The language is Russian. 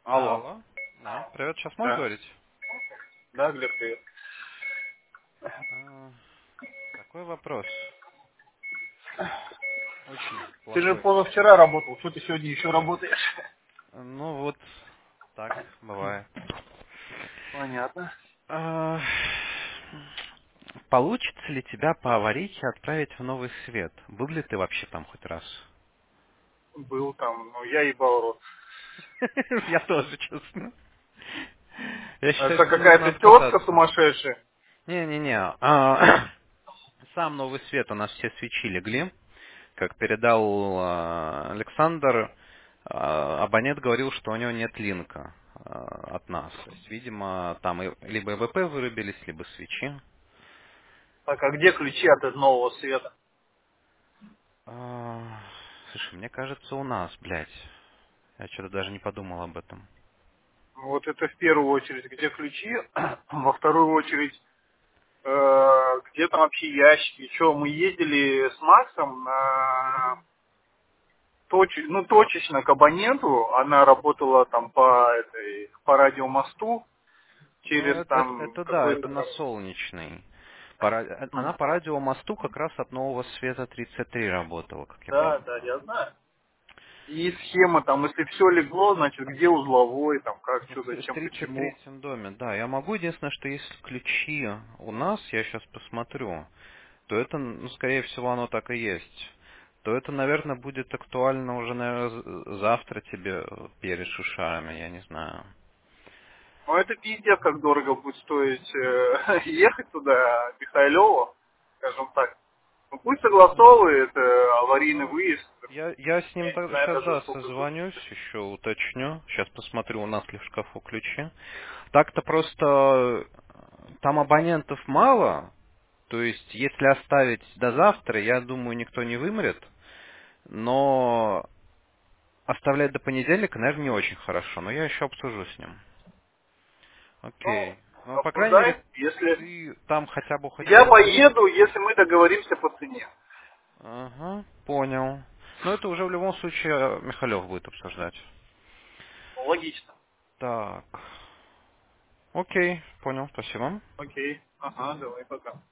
Алло. Алло. Да, привет, сейчас можешь Да. говорить? Да, Глеб, привет. А, Такой вопрос. Очень Ты же плохой. позавчера работал, что ты сегодня еще работаешь? Ну вот, так бывает. Понятно. А, Получится ли тебя по аварийке отправить в новый свет? Был ли ты вообще там хоть раз? Был там, ну я ебал рот. Я тоже, честно. Я считаю, Это что нужно какая-то надо тетка кататься. сумасшедшая. Не-не-не. Сам новый свет у нас все свечи легли. Как передал Александр, абонент говорил, что у него нет линка от нас. То есть, видимо, там либо ЭВП вырубились, либо свечи. Так, а где ключи от этого нового света? А, Слушай, мне кажется, у нас, блядь. Я что-то даже не подумал об этом. Вот это в первую очередь, где ключи, во вторую очередь, где там вообще ящики. Что, мы ездили с Максом Мгм. на точечно к абоненту, она работала там по радиомосту, Ну, через там это да, какой-то это на там. солнечный. Она М. по радиомосту как раз от нового света 33 работала, как я Да, помню. да, я знаю. И схема там, если все легло, значит где узловой, там как, что, В зачем, тридцать почему. третьем доме, да. Я могу, единственное, что если ключи у нас, я сейчас посмотрю, то это, ну, скорее всего, оно так и есть. То это, наверное, будет актуально уже, наверное, завтра тебе перед шушарами, я не знаю. Ну это пиздец, как дорого будет стоить ехать туда, Михайлову, скажем так. Ну пусть согласовывает аварийный Ну, выезд. я с ним Я не знаю сейчас, даже да, сколько будет. созвонюсь, еще уточню. Сейчас посмотрю, у нас ли в шкафу ключи. Так-то просто там абонентов мало, то есть если оставить до завтра, я думаю, никто не вымрет. Но оставлять до понедельника, наверное, не очень хорошо. Но я еще обсужу с ним. Ну, Окей. Ну, по крайней мере, обсуждай, если... ты там хотя бы хоть Я один. поеду, если мы договоримся по цене. Ага, понял. Но это уже в любом случае Михалев будет обсуждать. Ну, логично. Так. Окей, понял, спасибо. Окей. Ага, давай, пока.